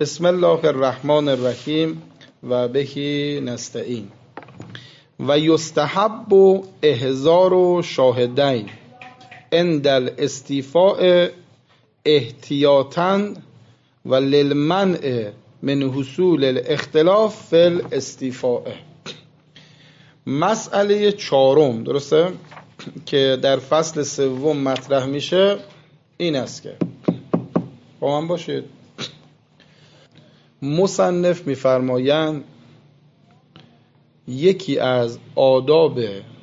بسم الله الرحمن الرحیم و بهی نستعین. و یستحب احضار شاهدین عند الاستیفاء احتیاطاً و للمنع من حصول الاختلاف فی الاستیفاء. مسئله چهارم، درسته، که در فصل سوم مطرح میشه این است که با من باشید. مصنف میفرمایند یکی از آداب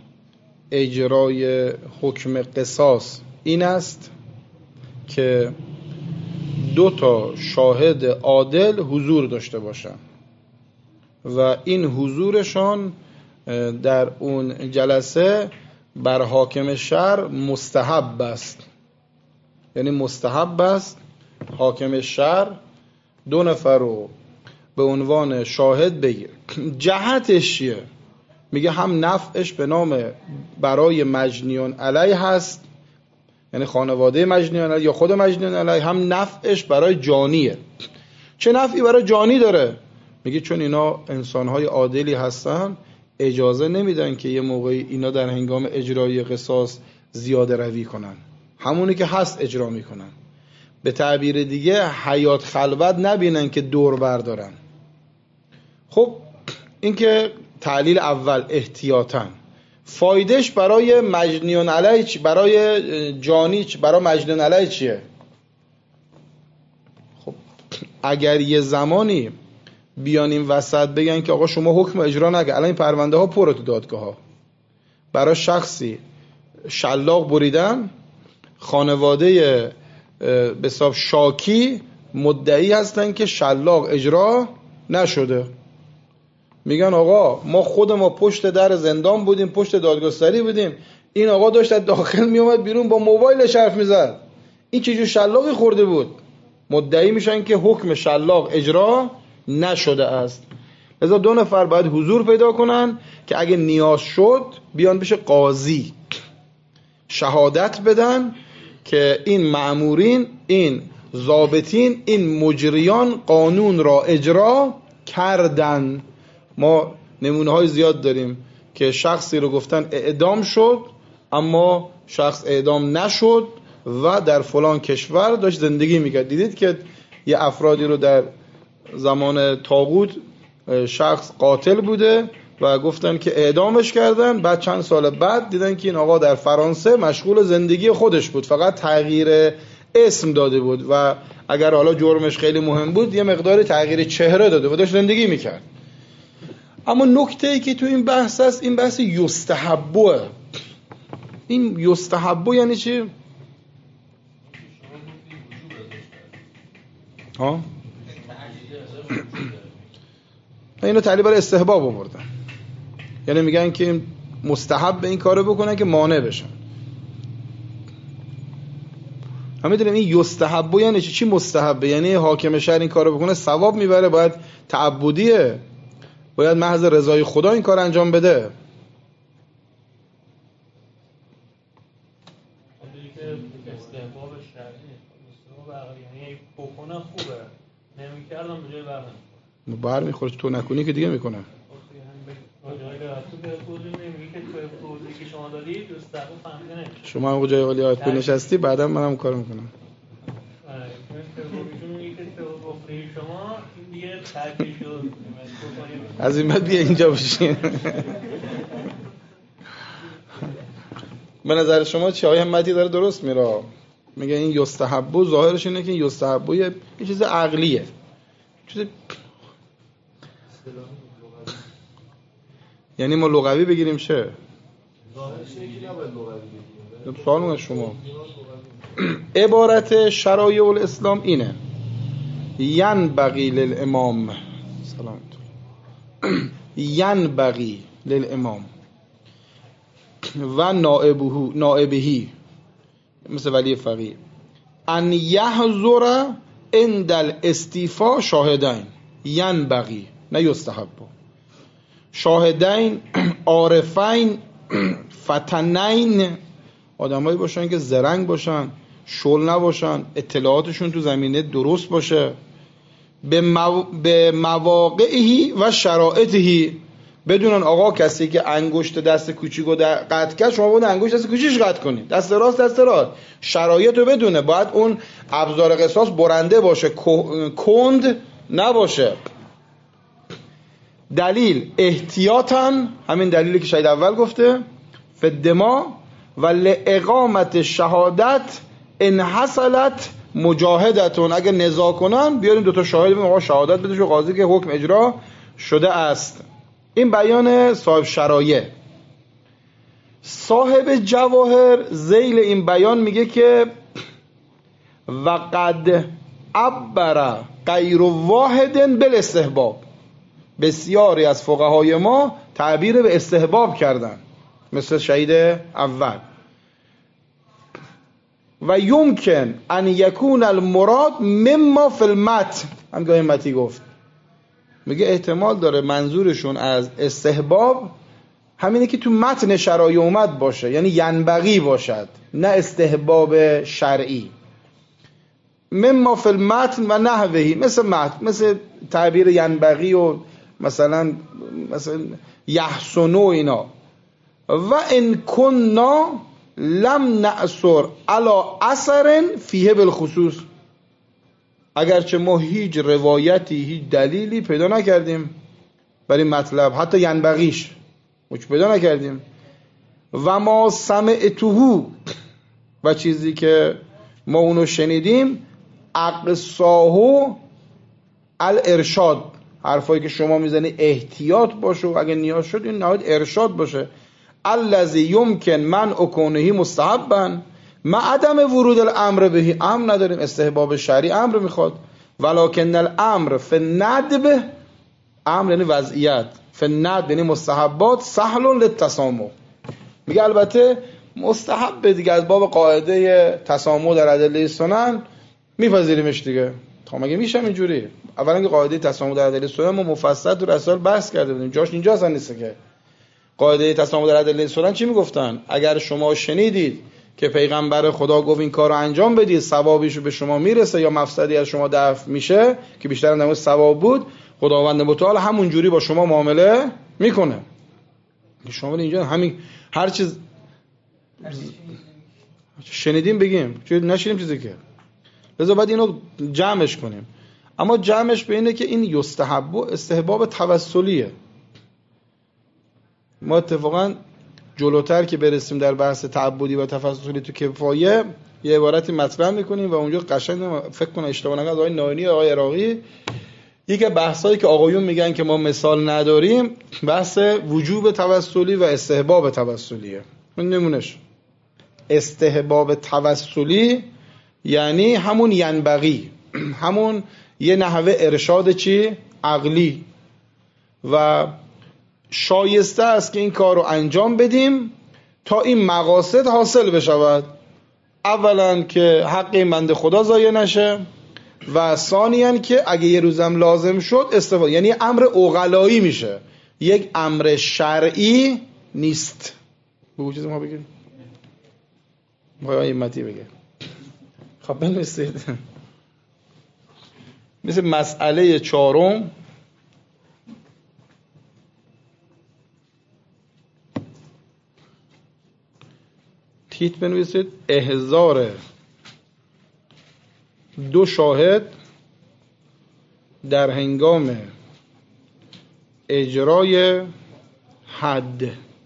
اجرای حکم قصاص این است که 2 شاهد عادل حضور داشته باشن و این حضورشان در اون جلسه بر حاکم شهر مستحب است. یعنی مستحب است حاکم شهر 2 نفر رو به عنوان شاهد بگیر. جهتش چیه؟ میگه هم نفعش به نام برای مجنیون علیه هست، یعنی خانواده مجنیون علیه یا خود مجنیون علیه، هم نفعش برای جانیه. چه نفعی برای جانی داره؟ میگه چون اینا انسانهای عادلی هستن، اجازه نمیدن که یه موقعی اینا در هنگام اجرای قصاص زیاده روی کنن، همونی که هست اجرا میکنن. به تعبیر دیگه حیات خلوت نبینن که دور بردارن. خب این که تعلیل اول احتیاطاً. فایدهش برای مجنیون علیه برای جانی برای مجنیون علیه چیه؟ خب اگر یه زمانی بیان این وسط بگن که آقا شما حکم اجرا نکن، الان این پرونده ها پره تو دادگاه ها، برای شخصی شلاق بریدن، خانواده به حساب شاکی مدعی هستن که شلاق اجرا نشده، میگن آقا ما پشت در زندان بودیم، پشت دادگستری بودیم، این آقا داشت از داخل میومد بیرون با موبایلش حرف میزد، این چه جور شلاقی خورده بود؟ مدعی میشن که حکم شلاق اجرا نشده است. لذا 2 نفر باید حضور پیدا کنن که اگه نیاز شد بیان بشه قاضی شهادت بدن که این مأمورین، این ضابطین، این مجریان قانون را اجرا کردن. ما نمونه های زیاد داریم که شخصی رو گفتن اعدام شد اما شخص اعدام نشد و در فلان کشور داشت زندگی میکرد. دیدید که یه افرادی رو در زمان طاغوت شخص قاتل بوده و گفتن که اعدامش کردن، بعد چند سال بعد دیدن که این آقا در فرانسه مشغول زندگی خودش بود، فقط تغییر اسم داده بود و اگر حالا جرمش خیلی مهم بود یه مقدار تغییر چهره داده و داشت زندگی میکرد. اما نکته‌ای که تو این بحث است، این بحث یستحبه. این یستحبه یعنی چی؟ ها؟ اینو تعلیل برای استحباب آوردن، یعنی میگن که این مستحب این کارو بکنن که مانع بشن. هم میدونیم این یستحبه یعنی چی مستحبه؟ یعنی حاکم شهر این کارو بکنه ثواب میبره، باید تعبدیه، باید محض رضای خدا این کار انجام بده. استحباب شرعی یعنی بکنه خوبه، نمیکردم به جای بر میخوره، تو نکنی که دیگه میکنه. شما هم جای ولی آیت نشستی، بعدا منم کار میکنم. از این بعد بیا اینجا بشین. به نظر شما چی؟ آیه همتی داره درست میره؟ میگه این یستحبو ظاهرش اینه که این یستحبو یه چیز عقلیه، چیز یعنی ما لغوی بگیریم چه؟ سوال از شما. عبارت شرایع الاسلام اینه: ینبغی للامام ینبغی للامام و نائبهی مثل ولی فقیه ان یحضر عند الاستیفاء شاهدین. ینبغی نه یستحب. شاهدین عارفین فتنین، آدمایی باشن که زرنگ باشن، شل نباشن، اطلاعاتشون تو زمینه درست باشه، به مواقعی و شرایطی. بدونن آقا کسی که انگشت دست کوچیکو قطع کرد، شما باید انگشت دست کوچیکش قطع کنید، دست راست دست راست. شرایط رو بدونه، باید اون ابزار قصاص برنده باشه، کند نباشه. دلیل احتیاطاً، همین دلیلی که شاید اول گفته، فدما و لاقامت شهادت ان حصلت مجاهدتون، اگه نزاع کنن بیاریم دوتا شاهد بگیم آقا شهادت بده شو قاضی که حکم اجرا شده است. این بیان صاحب شرایع. صاحب جواهر ذیل این بیان میگه که وقد عبر غیر واحد بالاستحباب، بسیاری از فقهای ما تعبیر به استحباب کردن، مثل شهید اول. و یمکن ان یکون المراد مما فی المتن، همگاه متی گفت، میگه احتمال داره منظورشون از استحباب همینه که تو متن شرایع اومد باشه، یعنی ینبغی باشد، نه استحباب شرعی. مما فی المتن و نحوهی، مثل متن، مثل تعبیر ینبغی و مثلا یحسنو اینا. و ان کننا لم نأثر علی اثر فیه بالخصوص، اگرچه ما هیچ روایتی هیچ دلیلی پیدا نکردیم برای مطلب، حتی ینبغیش هیچ پیدا نکردیم. و ما سمعتهو، و چیزی که ما اونو شنیدیم، اقصاهو الارشاد، حرفایی که شما میزنی احتیاط باشه و اگه نیاز شد این نهایت ارشاد باشه. الذی یمکن من اکونه مستحبا، ما عدم ورود الامر بهی، امر نداریم، استحباب شرعی امر میخواد. ولکن الامر فی الندب، امر یعنی وضعیت، فی الندب یعنی مستحبات، سهل للتسامح. میگه البته مستحب دیگه، از باب قاعده تسامح در ادله سنن میپذیریمش دیگه. تا مگه میشه اینجوری؟ اولا که قاعده تسامح در ادله سنن ما مفصل تو رسائل بحث کرده بودیم، جاش اینجا اصلا نیست. که قاعده تسامح در ادله سنن چی میگفتن؟ اگر شما شنیدید که پیغمبر خدا گفت این کارو انجام بدید، ثوابش به شما میرسه یا مفسدی از شما دفع میشه، که بیشتر نمود ثواب بود، خداوند متعال همون جوری با شما معامله میکنه. شما اینجا همین هر چیز شنیدیم بگیم، چه نشینیم چیزی که لذا باید اینو جمعش کنیم. اما جمعش به اینه که این یستحب و استحباب توسلیه. ما اتفاقا جلوتر که برسیم در بحث تعبدی و تفصیلی تو کفایه یه عبارتی مطرح میکنیم و اونجا قشنگ فکر کنم اشتباه نکنم آقای ناینی آقای عراقی یکی بحثایی که آقایون میگن که ما مثال نداریم، بحث وجوب توسلی و استحباب توسلیه. من نمونش استحباب توسلی یعنی همون ینبغی، همون یه نحوه ارشاد چی؟ عقلی و شایسته است که این کار رو انجام بدیم تا این مقاصد حاصل بشود. اولا که حق این بنده خدا ضایع نشه و ثانیاً که اگه یه روزم لازم شد استفاده، یعنی امر عقلایی میشه، یک امر شرعی نیست. بگو چیزی ما بگیم میخوای ایمتی بگه. خب بنویسید مثل مسئله 4 تیت بنویسید احضار 2 شاهد در هنگام اجرای حد.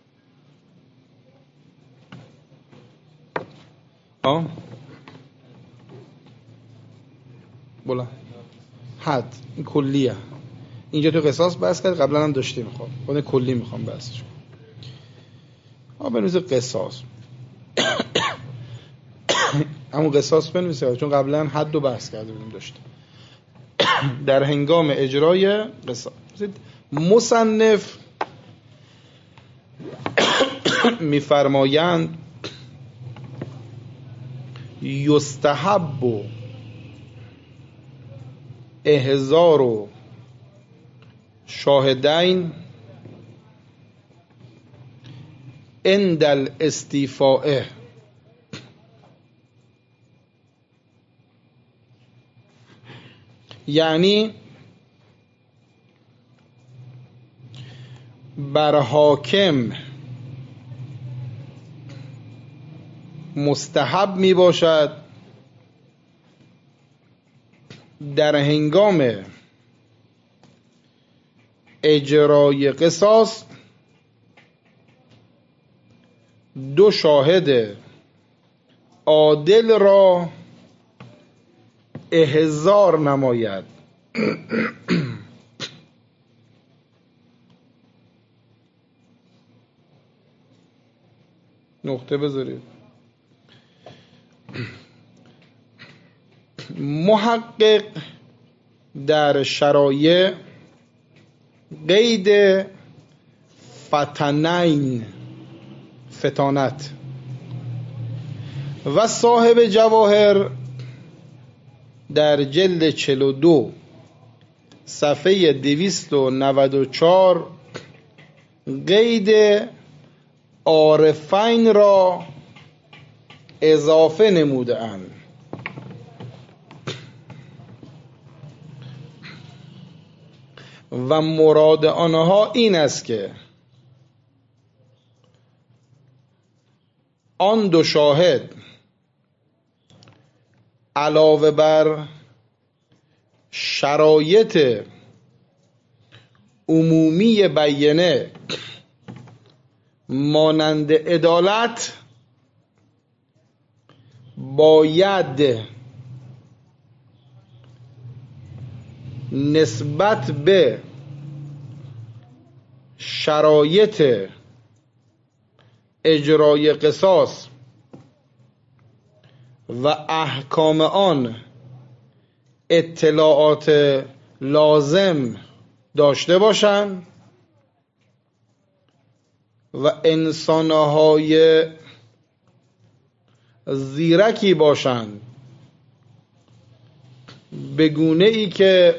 بولا حد این کلیه، اینجا تو قصاص بحث کرد، قبلا هم داشتیم. خود کلی میخوام بحثش کنم. بنویسید قصاص همون قصاص بنویسید چون قبلا حد رو بحث کرده بودیم داشتیم. در هنگام اجرای قصاص مصنف میفرمایند یستحب احضار شاهدین عند الاستیفاء، یعنی بر حاکم مستحب می باشد در هنگام اجرای قصاص دو شاهد عادل را احضار نماید. نقطه بذارید. محقق در شرایع قید فتانت و صاحب جواهر در جلد 42 صفحه 294 قید عارفین را اضافه نموده اند. و مراد آنها این است که آن دو شاهد علاوه بر شرایط عمومی بیانه مانند عدالت باید نسبت به شرایط اجرای قصاص و احکام آن اطلاعات لازم داشته باشند و انسانهای زیرکی باشند به گونه ای که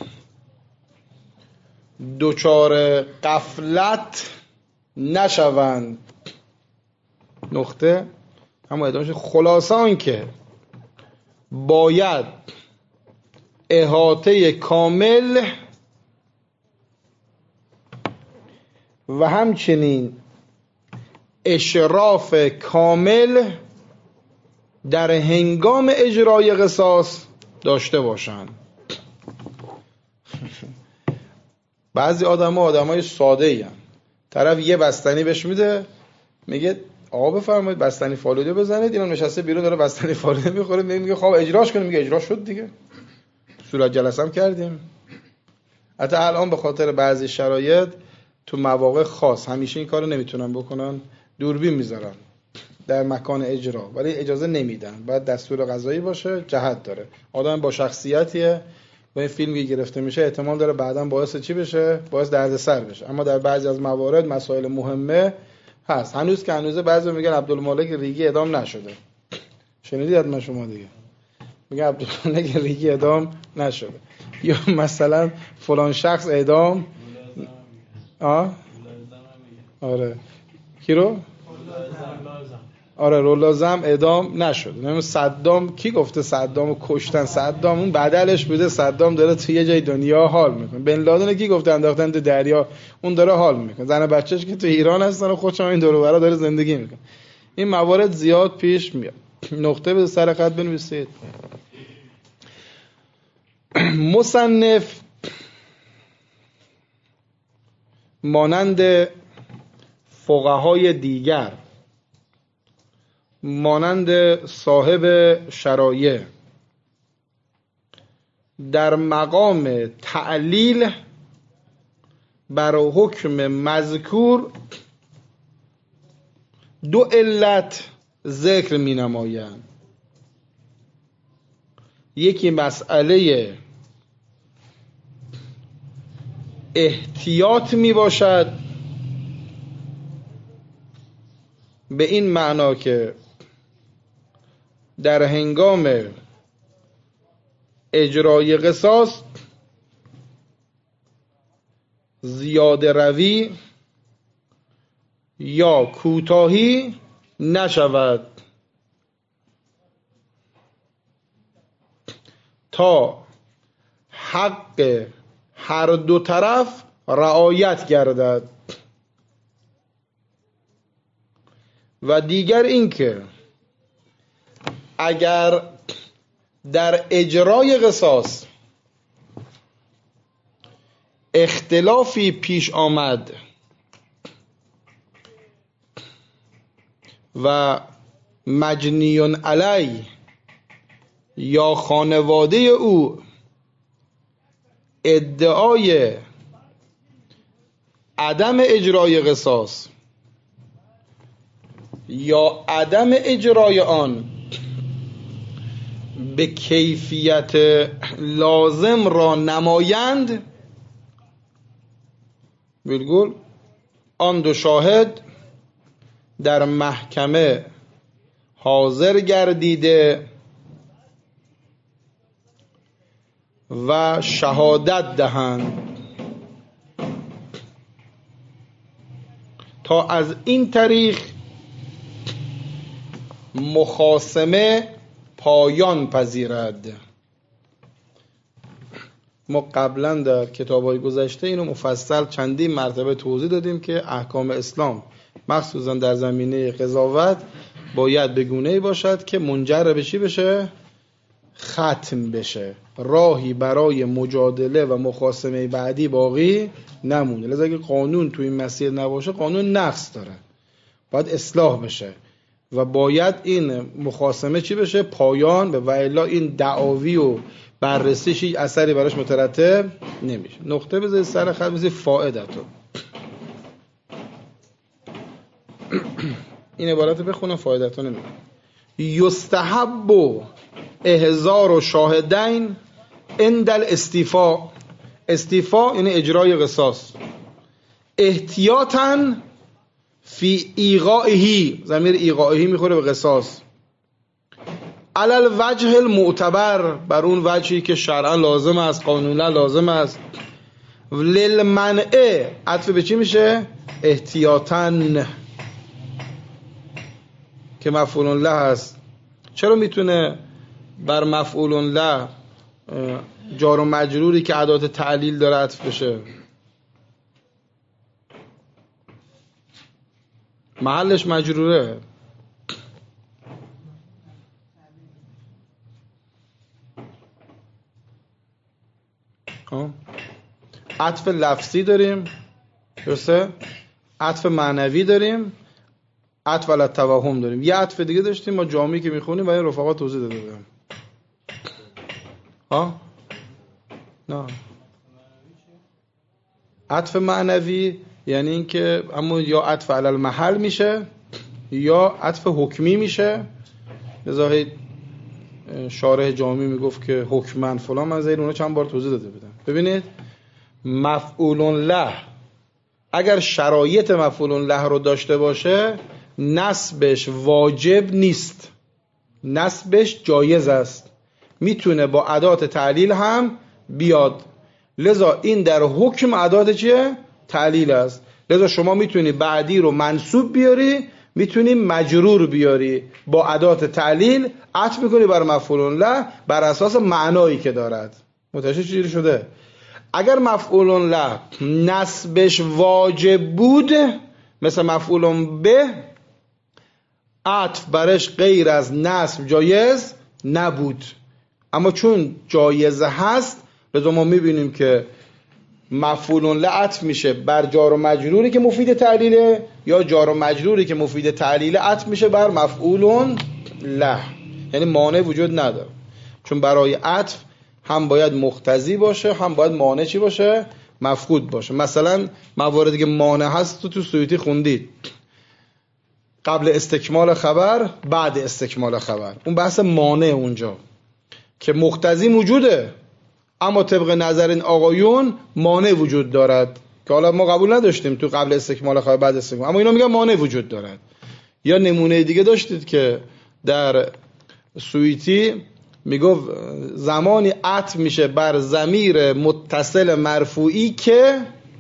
دچار غفلت نشوند. نقطه همون ادامهش. خلاصه آن که باید احاطه کامل و همچنین اشراف کامل در هنگام اجرای قصاص داشته باشند. بعضی آدمای ساده ای هم. طرف یه بستنی بهش میده، میگه آقا بفرمایید بستنی فالوده بزنید، اینا نشسته بیرون داره بستنی فالوده میخوره، میگه خب اجراش کنیم، میگه اجرا شد دیگه، صورت جلسه هم کردیم. حتی الان به خاطر بعضی شرایط تو مواقع خاص همیشه این کارو نمیتونن بکنن، دوربین میذارن در مکان اجرا ولی اجازه نمیدن، باید دستور قضایی باشه، جهت داره، آدم با شخصیتیه و این فیلمی گرفته میشه احتمال داره بعداً باعث چی بشه؟ باعث دردسر بشه. اما در بعضی از موارد مسائل مهمه هست. هنوز که هنوزه بعضی میگن عبدالمالک ریگی اعدام نشده. شنیدید حتما شما دیگه. میگن عبدالمالک ریگی اعدام نشده. یا مثلا فلان شخص اعدام آره کی رو؟ آره رولازم اعدام نشد. نمیدونم صدام کی گفته صدامو کشتن؟ صدام اون بدلش بوده، صدام داره توی یه جای دنیا حال میکنه. بن لادن کی گفته انداختن تو دریا؟ اون داره حال میکنه. زن بچه‌ش که تو ایران هستن و خودشون این دور و برا داره زندگی میکنه. این موارد زیاد پیش میاد. نقطه به سر خط بنویسید. مصنف مانند فقهای دیگر، مانند صاحب شرایع، در مقام تعلیل بر حکم مذکور دو علت ذکر می نمایند. یکی مسئله احتیاط می باشد، به این معنا که در هنگام اجرای قصاص زیاده روی یا کوتاهی نشود تا حق هر دو طرف رعایت گردد. و دیگر این که اگر در اجرای قصاص اختلافی پیش آمد و مجنیون علی یا خانواده او ادعای عدم اجرای قصاص یا عدم اجرای آن به کیفیت لازم را نمایند، بالگل آن دو شاهد در محکمه حاضر گردیده و شهادت دهند تا از این طریق مخاصمه پایان پذیرد. ما قبلا در کتاب‌های گذشته اینو مفصل چندین مرتبه توضیح دادیم که احکام اسلام مخصوصا در زمینه قضاوت باید به گونه‌ای باشد که منجر به چی بشه؟ ختم بشه، راهی برای مجادله و مخاصمه بعدی باقی نمونه. لذا اگه قانون توی این مسیر نباشه قانون نقص داره، باید اصلاح بشه و باید این مخاصمه چی بشه؟ پایان به، و الا این دعاوی و بررسیش هیچ اثری براش مترتب نمیشه. نقطه بذارید سر خط، بذارید فائدتو این عبارت بخونم، فائدتو نمیگم. یستحب احضار شاهدین عند الاستیفاء. استیفاء یعنی اجرای قصاص. احتیاطاً فی ایقاعه، ضمیر ایقاعه میخوره به قصاص. علی الوجه المعتبر، بر اون وجهی که شرعا لازم است، قانونا لازم است. للمنع، عطف به چی میشه؟ احتیاطاً که مفعول له هست. چرا میتونه بر مفعول له جار و مجروری که ادات تعلیل داره عطف بشه؟ محلش مجروره. عطف لفظی داریم، درسته؟ عطف معنوی داریم، عطف علی التوهم داریم. یه عطف دیگه داشتیم ما جامعی که میخونیم و این رفقا توضیح داده بودم. نه، عطف معنوی یعنی این که اما یا عطف علی المحل میشه یا عطف حکمی میشه. لذا شارح جامی میگفت که حکمن فلان، من زیر اونها چند بار توضیح داده بودم. ببینید مفعول له اگر شرایط مفعول له رو داشته باشه نصبش واجب نیست، نصبش جایز است، میتونه با ادات تعلیل هم بیاد. لذا این در حکم ادات چیه؟ تعلیل است. لذا شما میتونی بعدی رو منصوب بیاری، میتونی مجرور بیاری، با ادات تعلیل عطف میکنی بر مفعول له بر اساس معنایی که دارد. متوجه چیزی شده؟ اگر مفعول له نصبش واجب بود مثل مفعول به، عطف برش غیر از نصب جایز نبود. اما چون جایز هست لذا ما میبینیم که مفعول له عطف میشه بر جار و مجروری که مفید تعلیله، یا جار و مجروری که مفید تعلیله عطف میشه بر مفعول له. یعنی مانع وجود نداره، چون برای عطف هم باید مقتضی باشه هم باید مانع چی باشه؟ مفقود باشه. مثلا مواردی که مانع هست تو سیوطی خوندید، قبل استکمال خبر، بعد استکمال خبر، اون بحث مانع اونجا که مقتضی موجوده اما طبق نظر این آقایون مانع وجود دارد که حالا ما قبول نداشتیم تو قبل استکمال خبر بعد استکمال، اما اینا میگن مانع وجود دارد. یا نمونه دیگه داشتید که در سویتی میگفت زمانی عطف میشه بر ضمیر متصل مرفوعی که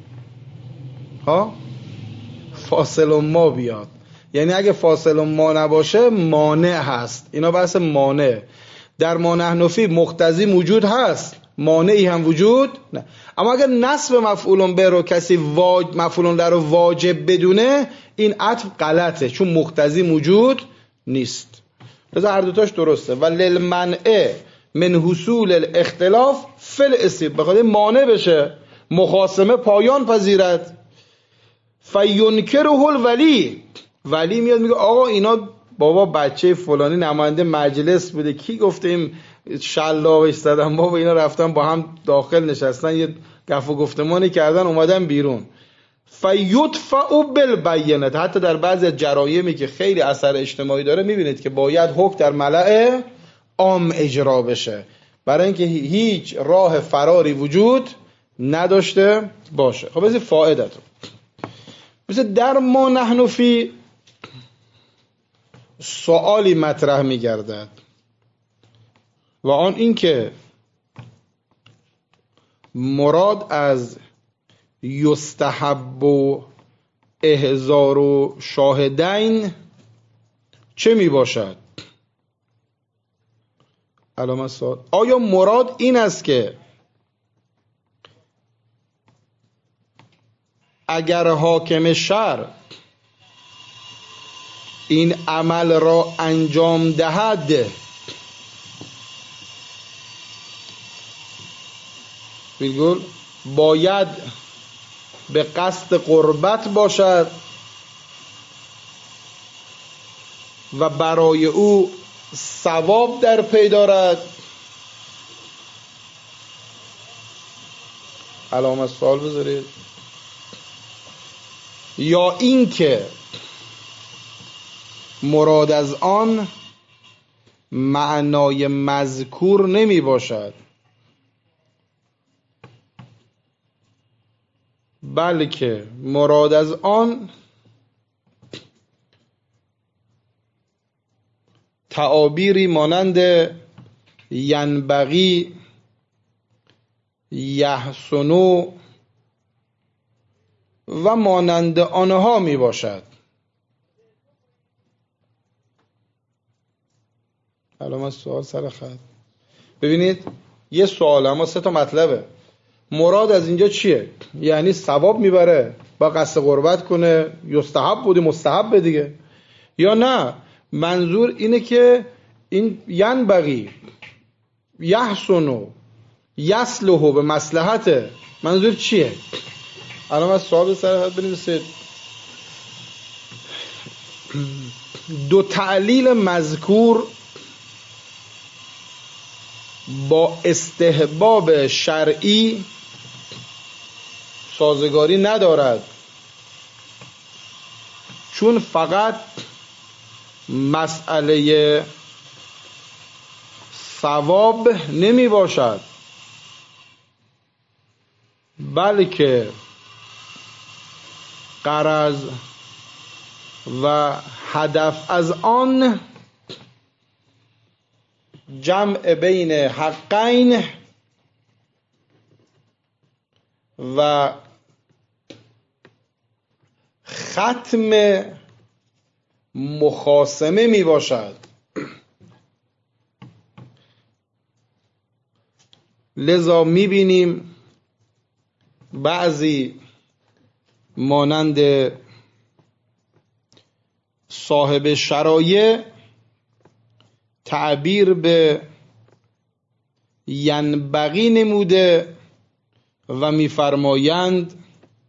فاصل ما بیاد، یعنی اگه فاصل ما نباشه مانع هست. اینا بحث مانع. در ما نحنفی مقتضی موجود هست مانعی هم وجود نه. اما اگر نصب مفعول به رو کسی مفعول له رو واجب بدونه، این عطف غلطه، چون مقتضی موجود نیست. لذا هر دوتاش درسته. و للمنع من حصول الاختلاف فی الاسم، بخاطر مانع بشه مخاصمه پایان پذیرد. فینکره الولی، ولی میاد میگه آقا اینا بابا بچه فلانی نماینده مجلس بوده، کی گفته این شلاقش زدن بابا، اینا رفتن با هم داخل نشستن یه گفت و گفتمانی کردن اومدن بیرون. فیدفع بالبینه. حتی در بعضی از جرایمی که خیلی اثر اجتماعی داره میبینید که باید حکم در ملأ عام اجرا بشه، برای اینکه هیچ راه فراری وجود نداشته باشه. خب بذارید فائدت رو مثل در ما نحن فی سوالی مطرح می‌گردد و آن این که مراد از یستحب و احضار و شاهدین چه می باشد؟ علامت سوال. آیا مراد این است که اگر حاکم شرع این عمل را انجام دهد باید به قصد قربت باشد و برای او ثواب در پی دارد؟ علامت سوال بذارید. یا این که مراد از آن معنای مذکور نمی باشد، بلکه مراد از آن تعابیری مانند ینبغی، یحسنو و مانند آنها می باشد. علامت سوال سر خط. ببینید یه سوال اما سه تا مطلبه. مراد از اینجا چیه؟ یعنی ثواب میبره با قصد قربت کنه، یستحب بودی مستحب دیگه، یا نه منظور اینه که این ینبغی یحسنو یصلح به مصلحته، منظور چیه؟ الان از سوال سر خط بنویسید. دو تعلیل مذکور با استحباب شرعی سازگاری ندارد، چون فقط مسئله ثواب نمی باشد، بلکه غرض و هدف از آن جمع بین حقین و ختم مخاصمه می باشد. لذا می بینیم بعضی مانند صاحب شرایع تعبیر به ینبغی نموده و می‌فرمایند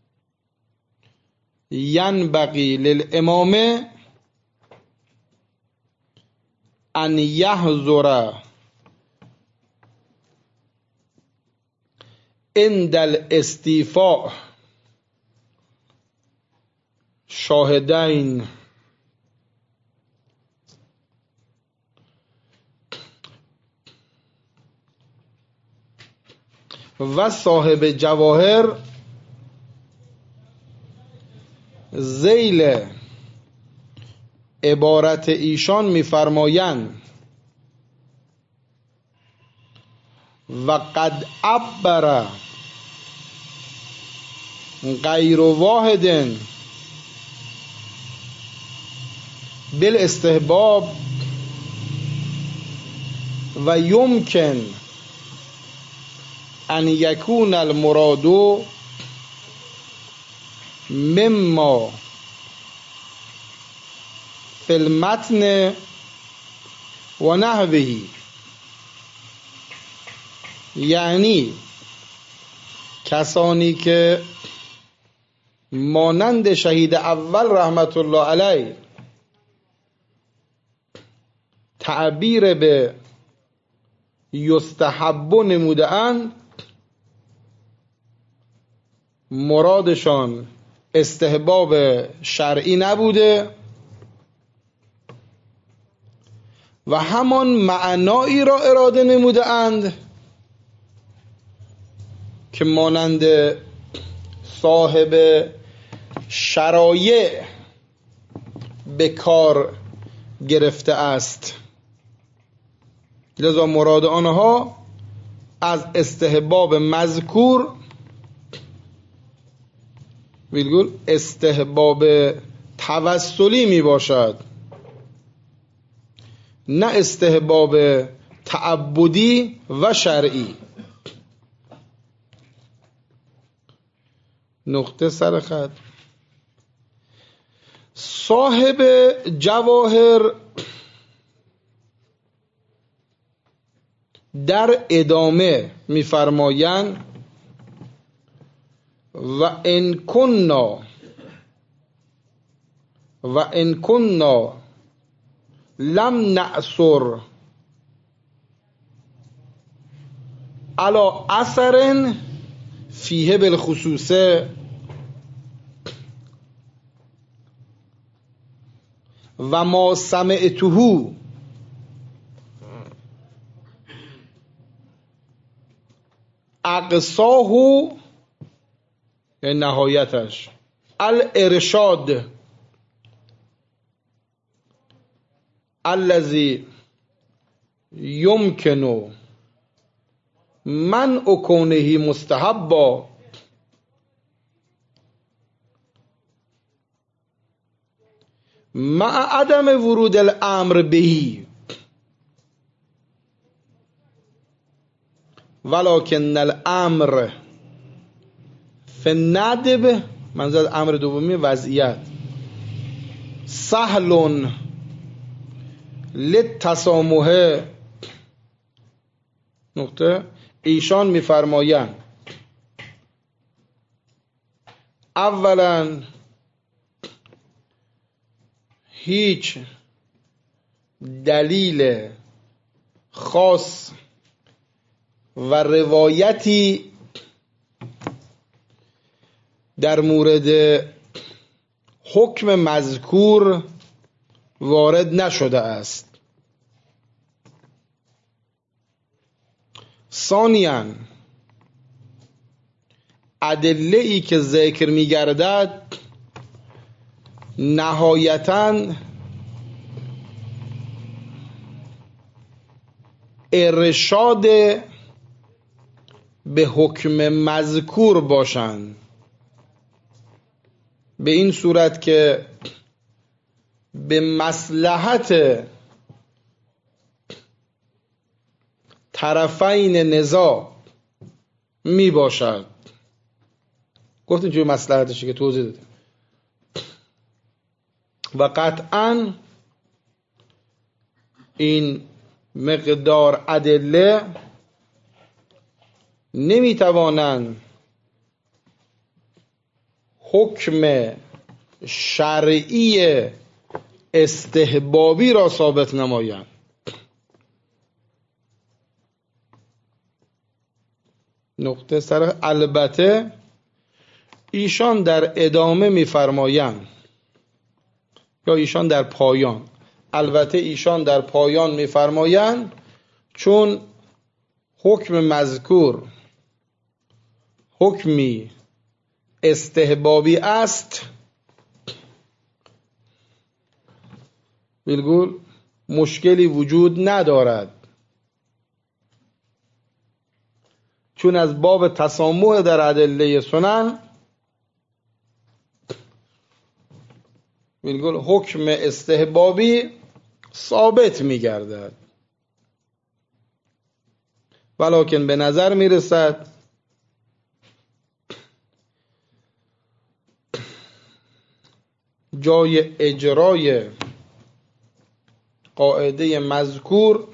ینبغی للامام ان یحضر عند الاستیفاء شاهدین و صاحب جواهر ذیل عبارت ایشان می‌فرمایند و قد عبر غیر واحد بالاستحباب و یمکن ان یکون المراد مما فی المتن و نحوه، یعنی کسانی که مانند شهید اول رحمت الله علیه تعبیر به یستحب نموده اند، مرادشان استحباب شرعی نبوده و همان معنایی را اراده نموده اند که مانند صاحب شرایع به کار گرفته است. لذا مراد آنها از استحباب مذکور ویلگول استحباب توسلی می باشد، نه استحباب تعبدی و شرعی. نقطه سر خط. صاحب جواهر در ادامه می‌فرمایند و ان کنا لم نأثر علی اثر فیه بالخصوص و ما سمعته اقصاه، یعنی نهایتش، الارشاد الذي يمكن منع کونه مستحبا مع عدم ورود الامر بهی ولكن الامر فی الندب، منظور امر دومی وضعیت، سهل للتسامح. نقطه. ایشان میفرمایند اولا هیچ دلیل خاص و روایتی در مورد حکم مذکور وارد نشده است. ثانیاً ادله ای که ذکر می گردد نهایتاً ارشاد به حکم مذکور باشند، به این صورت که به مصلحت طرفین نزاع می باشد. گفتیم چه مصلحتشه که توضیح دادیم. و قطعاً این مقدار ادله نمی توانند حکم شرعی استحبابی را ثابت نمایند. نقطه سر. البته ایشان در ادامه می‌فرمایند یا ایشان در پایان، البته ایشان در پایان می‌فرمایند چون حکم مذکور حکمی استحبابی است، بالکل مشکلی وجود ندارد، چون از باب تسامح در ادله سنن بالکل حکم استحبابی ثابت می گردد ولکن به نظر میرسد جای اجرای قاعده مذکور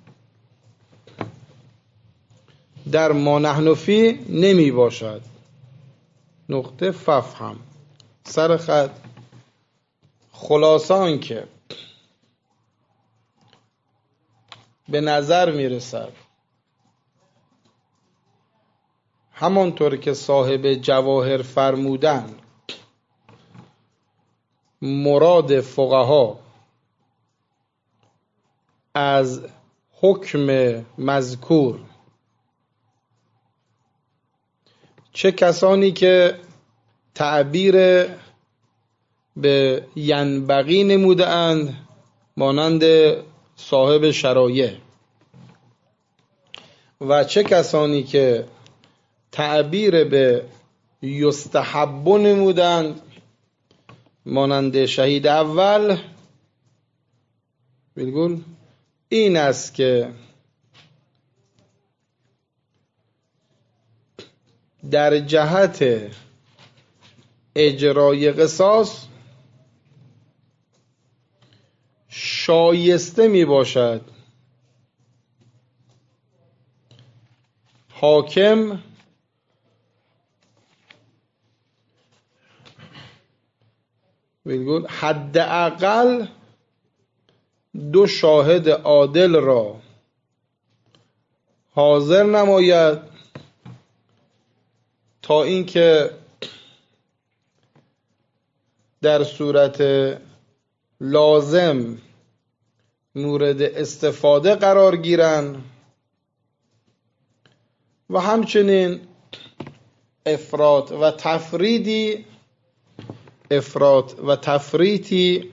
در ما نحن فی نمی باشد. نقطه ففهم سر خط. خلاصان که به نظر میرسد همانطور که صاحب جواهر فرمودند مراد فقها از حکم مذکور چه کسانی که تعبیر به ینبغی نموده اند مانند صاحب شرایع و چه کسانی که تعبیر به یستحب نمودند مانند شهید اول، بالکل این است که در جهت اجرای قصاص شایسته می باشد حاکم بالکل حداقل 2 شاهد عادل را حاضر نماید تا اینکه در صورت لازم مورد استفاده قرار گیرند و همچنین افراط و تفریطی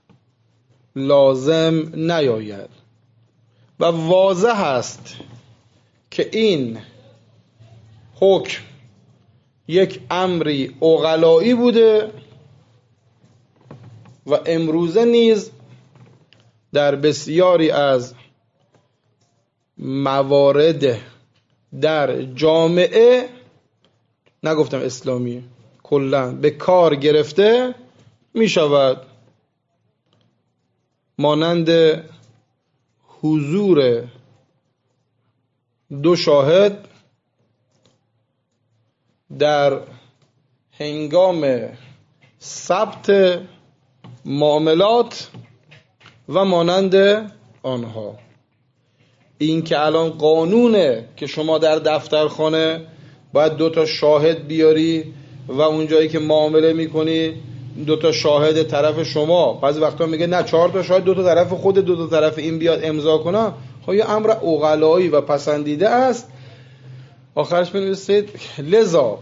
لازم نیاید. و واضح است که این حکم یک امری عقلایی بوده و امروزه نیز در بسیاری از موارد در جامعه، نگفتم اسلامی، کلاً به کار گرفته می شود، مانند حضور 2 شاهد در هنگام ثبت معاملات و مانند آنها. این که الان قانونه که شما در دفترخانه باید 2 تا شاهد بیاری و اون جایی که معامله میکنی 2 تا شاهد طرف شما، بعضی وقتا میگه نه 4 تا شاهد 2 تا طرف خود 2 تا طرف این بیاد امضا کنه. خب یه امر عقلایی و پسندیده است. آخرش بنویسید لذا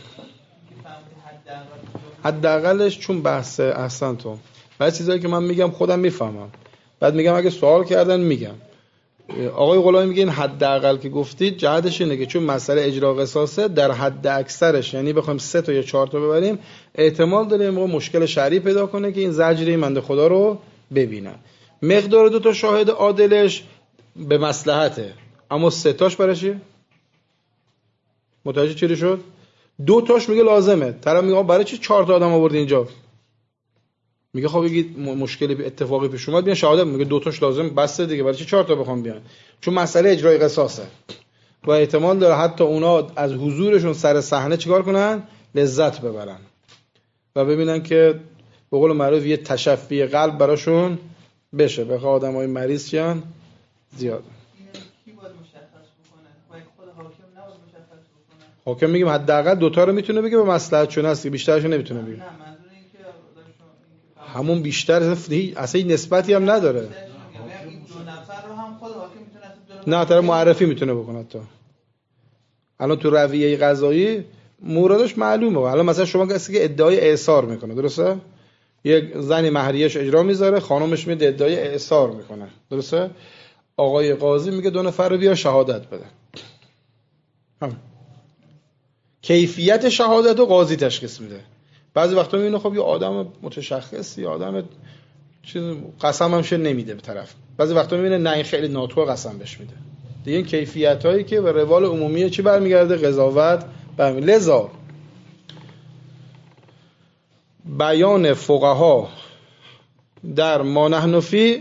حداقلش، چون بحث احسن تو بعضی چیزایی که من میگم خودم میفهمم، بعد میگم اگه سوال کردن میگم. آقای غلامی میگه این حداقل که گفتید جهتش اینه که چون مسئله اجرا قصاصه در حد اکثرش، یعنی بخوایم 3 تا یا 4 تا ببریم، احتمال داره این مشکل شرعی پیدا کنه که این زجری بنده خدا رو ببینن. مقدار 2 تا شاهد عادلش به مصلحته، اما 3 تاش برای چی؟ متوجه چی شد؟ 2 تاش میگه لازمه، طرف میگه برای چی 4 تا آدم آوردی اینجا؟ میگه خب بگید مشکلی اتفاقی پیش اومد بیان شهادت، میگه 2 تاش لازم بسته دیگه، برای چی 4 تا بخوام بیان؟ چون مسئله اجرای قصاصه و احتمال داره حتی اونا از حضورشون سر صحنه چیکار کنن؟ لذت ببرن و ببینن که به قول معروف یه تشفی قلب براشون بشه. بخواه آدمای مریض چیان زیاد. کی باید مشخص بکنه؟ باید خود حاکم نباید مشخص بکنه؟ حاکم میگم حداقل 2 تا رو میتونه بگه به مصلحت چون هست، بیشترش نمیتونه بگه. نه منظور این که همون بیشتر اصلا نسبتی هم نداره. این 2 نفر رو هم خود حاکم میتونه نه طرف معرفی میتونه بکنه. تا الان تو رویه قضایی موردش معلومه. الان مثلا شما کسی که ادعای اعصار میکنه، درسته؟ یک زنی مهریه‌اش اجرا میذاره، خانومش میاد ادعای اعصار میکنه، درسته؟ آقای قاضی میگه 2 نفر رو بیا شهادت بده. کیفیت شهادت رو قاضی تشخیص میده. بعضی وقتا میبینه خب یه آدم متشخص، یه آدم چیز قسم همش نمیده به طرف. بعضی وقتا میبینه نه این خیلی ناتوه قسم بهش میده. دیگه این کیفیت هایی که به روال عمومی چی برمیگرده؟ قضاوت برمیگرده. لذا بیان فقها در ما نحن فی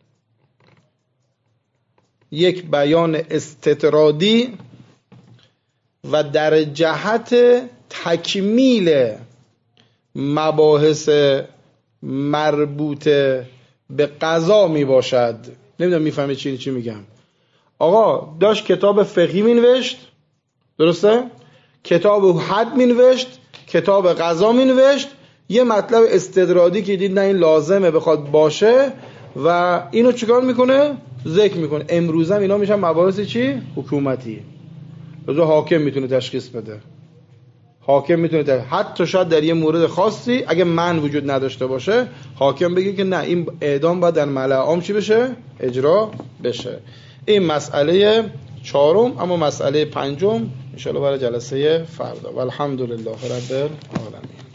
یک بیان استطرادی و در جهت تکمیل مباحث مربوط به قضا می باشد. نمیدونم میفهمه چی میگم. آقا داشت کتاب فقهی مینوشت، درسته؟ کتاب حد مینوشت، کتاب قضا مینوشت، یه مطلب استدرادی که دید نه این لازمه بخواد باشه و اینو چیکار میکنه؟ ذکر میکنه. امروز هم اینا میشن مباحث چی؟ حکومتی. لذا حاکم میتونه تشخیص بده، حاکم میتونه حتی شاید در یه مورد خاصی اگه من وجود نداشته باشه حاکم بگه که نه این اعدام باید در ملأ عام چی بشه؟ اجرا بشه. این مسئله چهارم. اما مسئله پنجم ان شاء الله برای جلسه فردا. والحمدلله رب العالمین.